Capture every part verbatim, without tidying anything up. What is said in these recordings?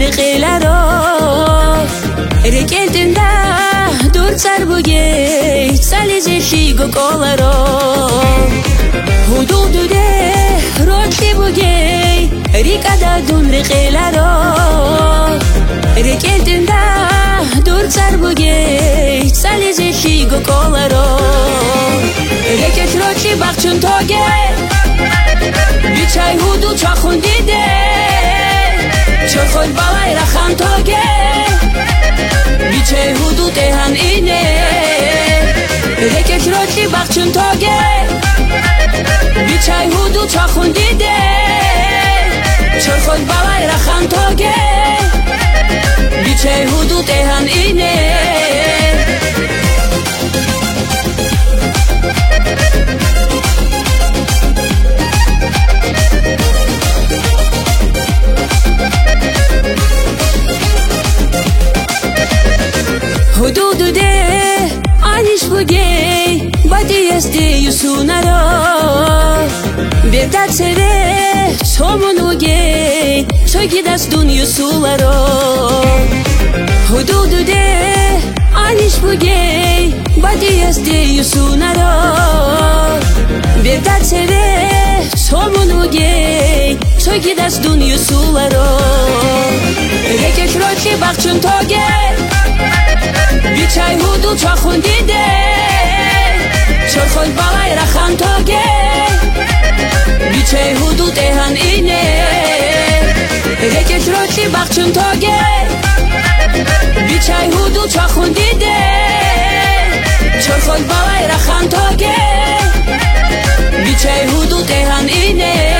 قیلرا رکلتنده دور سر بگی سالی زشی گو کالرا حدود ده روشی بگی ریکادا دون قیلرا رکلتنده دور سر بگی سالی زشی گو کالرا رکت روشی بخشون تاگه بیچای حدود چاخون دیده چه خود بالای رخان تاگه بیچای حدود هن اینه رکت روشی بخشون تاگه بیچای حدود چاخون دیده چه خود بالای رخان تاگه بیچای حدود هن اینه حدود ده آنیش بگی بدی استی یسونه را بیدت سره سومون بگی چوگی دستون یسوله را حدود ده آنیش بگی بدی استی یسونه را بیدت سره سومون بگی چوگی دستون یسوله را رکش روشی بخشون تاگه بیچای حدود چاخون دیده چه خود بالای رخان تاگه بیچای حدود هن اینه رکت روشی بخشون تاگه بیچای حدود چاخون دیده چه خود بالای رخان تاگه بیچای حدود هن اینه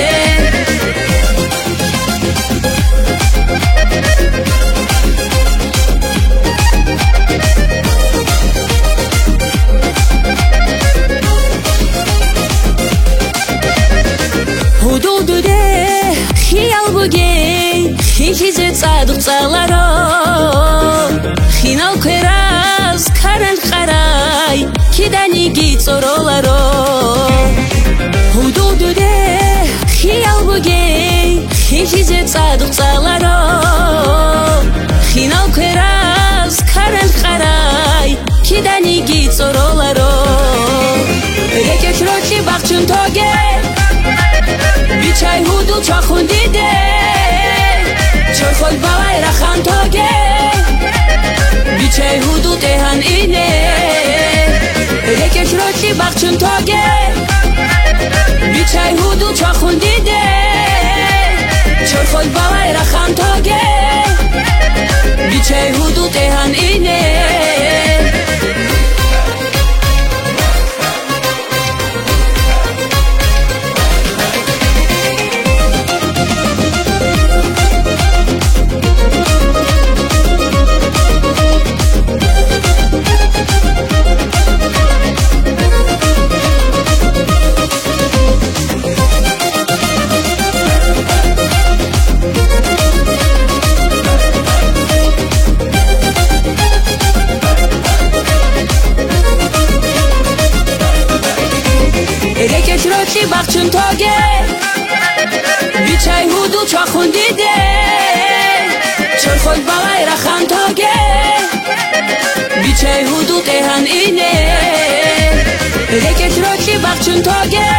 حدود ده خیال بگی خیز صادق صالرا خینال کراز کارن خرای کدانی گیت سرولرا حدود ده خیال بگی خیز صادق صالرا خینال کراز کارن خرای کدانی گیت سرولرا رکش روشی بخشون تاگه بیچای حدود چاخون دیده چه خود بالای رخان تاگه بیچای حدود هن اینه رکش روشی بخشون تاگه بیچای حدود چاخون دیده چه خود بالای رخان تاگه بیچای حدود هن اینه رکش روشی بخشون تاگه بیچای حدود چاخون دیده چه خود بالای رخان تاگه بیچای حدود هن اینه رکش روشی بخشون تاگه